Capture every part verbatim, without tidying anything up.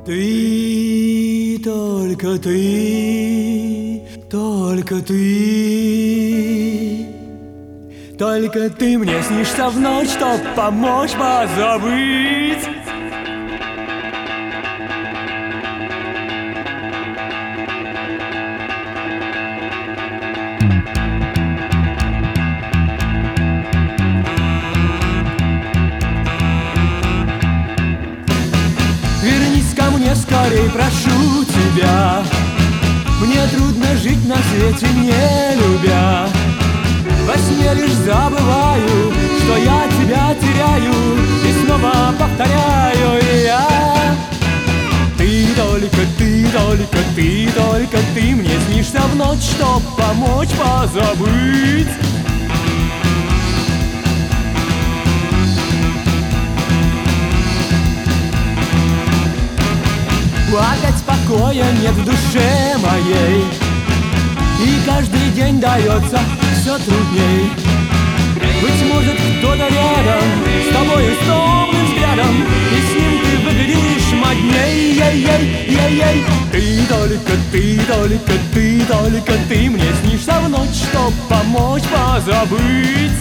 Ты, только ты, только ты, только ты мне снишься в ночь, чтоб помочь позабыть. Вернись ко мне скорей, прошу тебя. Мне трудно жить на свете, не любя. Во сне лишь забываю, что я тебя теряю, и снова повторяю я. Ты, только ты, только ты, только ты мне снишься в ночь, чтоб помочь позабыть. Опять покоя нет в душе моей, и каждый день дается все трудней. Быть может, кто-то рядом с тобой с томным взглядом, и с ним ты выглядишь модней. Ей-ей, ей-ей. Ты, только ты, только ты, только ты мне снишься в ночь, чтоб помочь позабыть.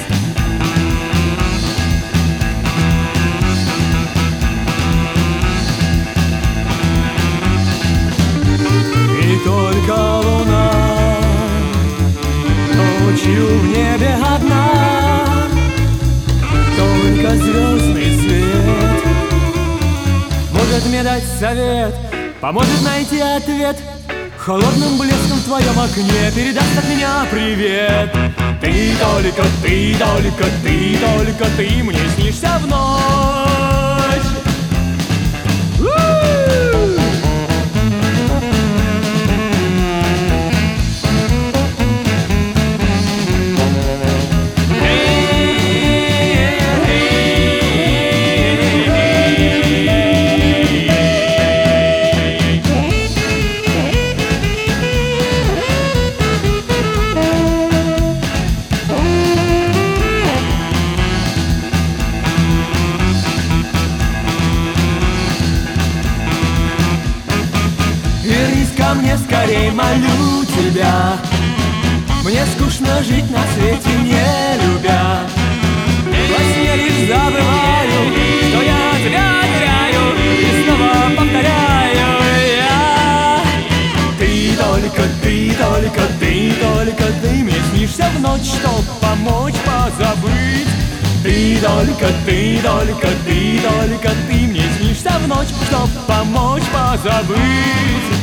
И только луна ночью в небе одна, только звездный свет может мне дать совет, поможет найти ответ. Холодным блеском в твоем окне передаст от меня привет. Ты, только ты, только ты, только ты мне снишься в ночь. Вернись ко мне скорей, молю тебя. Мне скучно жить на свете, не любя. Во сне лишь забываю, что я тебя теряю, и снова повторяю я. Ты, только ты, только ты, только ты мне снишься в ночь, чтоб помочь позабыть. Ты, только ты, только ты, только ты мне снишься в ночь, чтоб помочь позабыть.